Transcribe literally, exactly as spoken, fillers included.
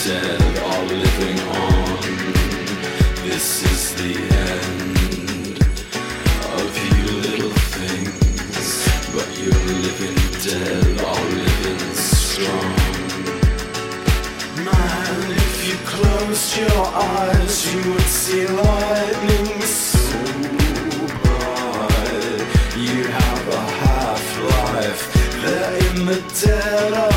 dead are living on. This is the end of you little things, but your living dead are living strong. Man, if you closed your eyes, you would see lightning so bright. You have a half-life, they're in the dead